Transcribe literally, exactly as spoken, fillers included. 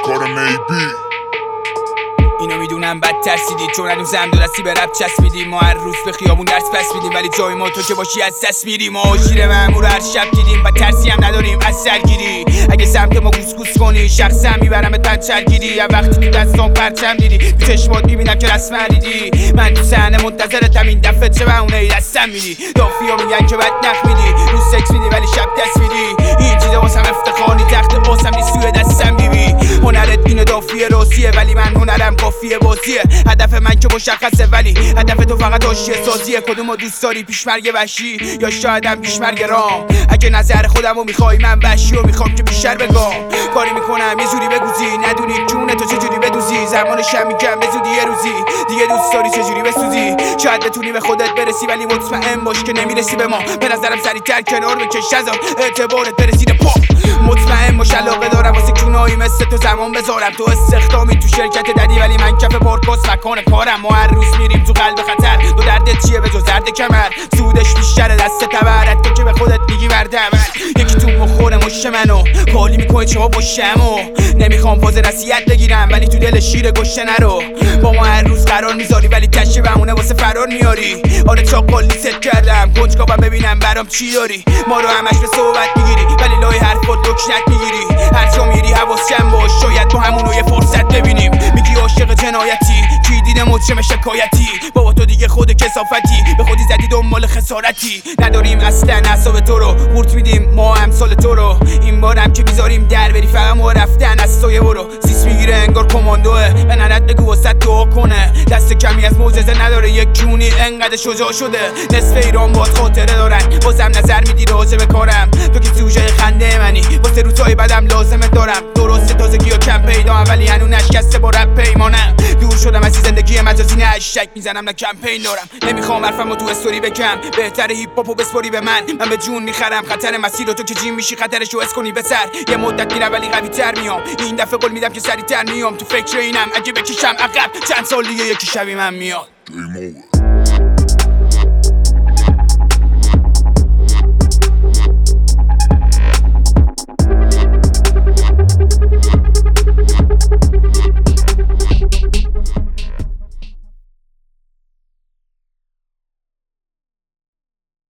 کار میبی. اینو میدونم بد ترسیدی چون هنوزم دو دستی به رپ چسبیدیم. ما هر روز به خیابون درس پس میدیم ولی جای ما تو که باشی از دست میریم. ما شیر مأمور هر شب دیدیم و ترسی هم نداریم از سرگیری. اگه سمت ما گوسگوس کنی شخصا میبرمت پنچرگیری. یا وقتی تو دستام پرچم دیدی تو چشمات میبینم که رسم دیدی. من تو صحنه منتظرتم این دفعه چه بهونه‌ای دستم میدی. دافیا میگن که بد نخ میدی روز سکس میدی ولی شب دست میدی. این چیزا واسم افتخار نی تخت قاسم نی سوی دستم میبی. هنرت اینو دافیه راسیه ولی من هنرم کافیه بازیه. هدف من که مشخصه ولی هدف تو فقط حاشیه سازیه. کدومو دوست داری پیشمرگ وحشی یا شایدم پیشمرگ رام؟ اگه نظر خودمو میخوای من وحشی و میخوام که بیشتر بگم. کاری میکنم یه جوری بگوزی ندونی جون تو چجوری بدوزی. زمانش هم میگم به زودی یه روزی دیگه دوست داری چجوری بسوزی. شاید بتونی به خودت برسی ولی مطمئن باش که نمیرسی به ما. به نظرم سریعتر کنار بکش نذار اعتبارت برسیده پا. مطمئن باش علاقه دارم واسه کونایی مثل تو زمان بذارم. تو استخدامی تو شرکت ددی ولی من کف پارکاس مکان کارم. ما هر روز میریم تو قلب خطر. دو دردت چیه به جز درد کمر؟ سودش بیشتره دست تبرت تو که به خودت میگی مرد عمل. یکی تو مخوره مشه منو کالی میکنه چه ها باشمو. نمیخوام فاز نصیحت بگیرم ولی تو دل شیر گشته نرو. با ما هر روز قرار میذاری ولی تشه بمونه واسه فرار میاری. آره چاقالی ست کردم کنجکاوم ببینم برام چی داری. ما رو همش به صحبت میگیری ولی لای حرفات دکشنت میگیری. هر جا میری حواس کم باش شاید با همونو یه فرصت ببینیم. میگی عاشق جنایتی کی دیده مجرم شکایتی. بابا تو دیگه خود کثافتی به خودی زدی دنبال خسارتی. نداریم اصلا اعصاب تو رو قورت میدیم ما امثال تو رو. این بارم که میذاریم در بری فقط ما رفتن از سایه برو. زیست میگیره انگار کماندوه به ننت بگو واسه دعا کنه. دست کمی از معجزه نداره یک جونی انقدر شجاع شده. نصف ایران باز خاطره دارن بازم نظر میدی راجع به کارم. تو که سوژه خنده منی واسه روزهای بدم لازمه دارم. درسته تازگی ها کم پیدا ولی هنوز نشکسته با رپ پیمانم. دور شدم از زندگی مجازی نه هشتگ میزنم نه کمپین دارم. نمیخوام حرفمو تو استوری بگم بهتره هیپ هاپو بسپاری به من. من به جون میخرم خطر مسیر و تو که جیم میشی خطرشو حس کنی به سر. یه مدت میرم ولی قوی تر میام. این دفعه قول میدم که سریعتر میام. تو فکر اینم اگه بکشم عقب چند سال دیگه یکی شبی من میاد.